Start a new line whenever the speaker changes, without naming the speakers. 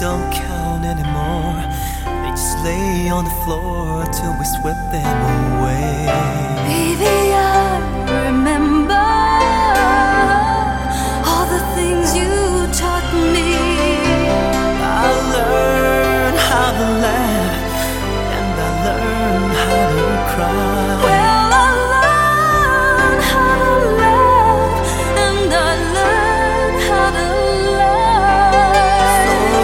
don't count anymore. They just lay on the floor till we swept them away.
Baby,